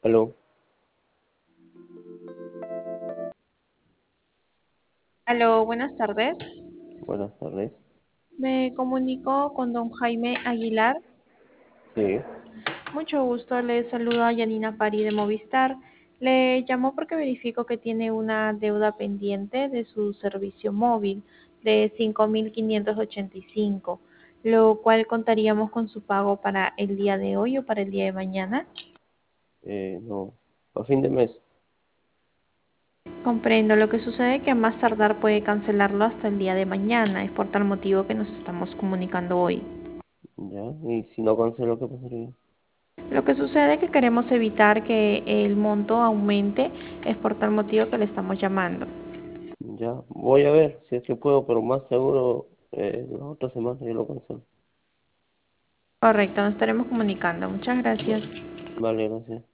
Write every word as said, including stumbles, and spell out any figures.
Aló, Aló, buenas tardes. buenas tardes. Me comunico con don Jaime Aguilar. Sí, Mucho gusto, le saluda Yanina Pari de Movistar. Le llamo porque verifico que tiene una deuda pendiente de su servicio móvil de cinco mil quinientos ochenta y cinco, lo cual contaríamos con su pago para el día de hoy o para el día de mañana. eh, no, a fin de mes, Comprendo, lo que sucede es que a más tardar puede cancelarlo hasta el día de mañana, es por tal motivo que nos estamos comunicando hoy. ya, y si no cancelo, ¿qué pasaría? Lo que sucede es que queremos evitar que el monto aumente, es por tal motivo que le estamos llamando. Ya, voy a ver si es que puedo, pero más seguro eh, la otra semana yo lo cancelo. Correcto, nos estaremos comunicando. Muchas gracias. Vale, gracias.